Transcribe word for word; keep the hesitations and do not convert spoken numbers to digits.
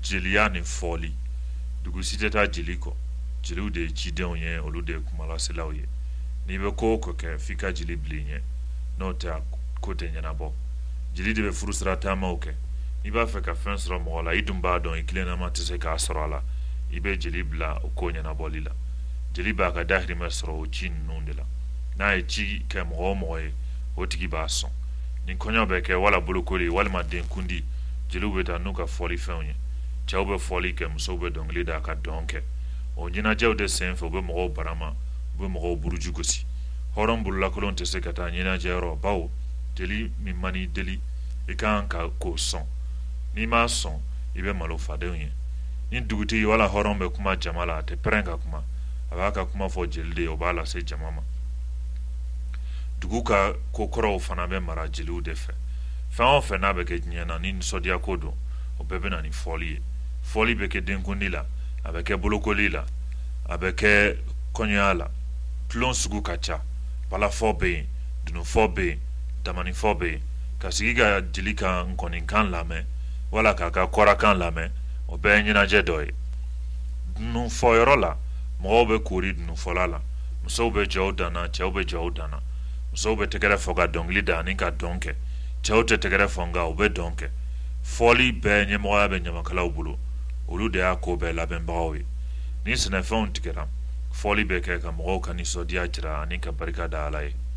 jeliya ni fɔli dugu si tɛ taa jeli kɔ jeliw de ye cidenw ye olu de ye kumalaselaw ye n'i bɛ ko o ko kɛ f'i ka jeli bili ɲɛ n'o tɛ a ko tɛ ɲɛnabɔ jeli de bɛ furusira taamaw kɛ n'i b'a fɛ ka fɛn sɔrɔ mɔgɔ la i dun b'a dɔn i tilennama tɛ se k'a sɔrɔ a la i bɛ jeli bila o ko ɲɛnabɔli la jeli b'a ka dahirimɛ sɔrɔ o ci ninnu de la n'a ye ci kɛ mɔgɔ o mɔgɔ ye o tigi b'a sɔn ni kɔɲɔ bɛ kɛ wala bolokoli walima denkundi jeliw bɛ taa n'u ka fɔli fɛnw ye cɛw bɛ fɔli kɛ musow bɛ dɔnkili da ka dɔn kɛ o ɲɛnajɛw de senfɛ u bɛ mɔgɔw barama u bɛ mɔgɔw buruju gosi hɔrɔn bololakolon tɛ se ka taa ɲɛnajɛyɔrɔ bawo jeli min man i deli i kan ka k'o sɔn n'i m'a sɔn i bɛ malo fadenw ye ni dugutigi wala hɔrɔn bɛ kuma jama la a tɛ pɛrɛn ka kuma a b'a ka kuma fɔ jeli de ye o b'a lase jama ma dugu ka ko kɔrɔw fana bɛ mara jeliw de fɛ fɛn o fɛn n'a bɛ kɛ diɲɛ na ni nisɔndiya ko don o bɛɛ bɛ na ni fɔli ye fɔli bɛ kɛ denkundi la a bɛ kɛ bolokoli la a bɛ kɛ kɔɲɔya la tulon sugu ka ca balafɔ bɛ yen dununfɔ bɛ yen damanifɔ bɛ yen ka sigi ka jeli ka nkɔnikan lamɛn wala k'a ka kɔrakan lamɛn o bɛɛ ye ɲɛnajɛ dɔ ye dununfɔyɔrɔ la mɔgɔw bɛ koori dununfɔla la musow bɛ jɔw danna cɛw bɛ jɔw danna musow bɛ tɛgɛrɛ fɔ ka dɔnkili da ani ka dɔn kɛ cɛw tɛ tɛgɛrɛ fɔ nka u bɛ dɔn kɛ fɔli bɛɛ ɲɛmɔgɔya bɛ ɲamakalaw bolo olu de y'a ko bɛɛ labɛnbagaw ye ni sɛnɛfɛnw tigɛra fɔli bɛ kɛ ka mɔgɔw ka nisɔndiya jira ani ka barika da ala ye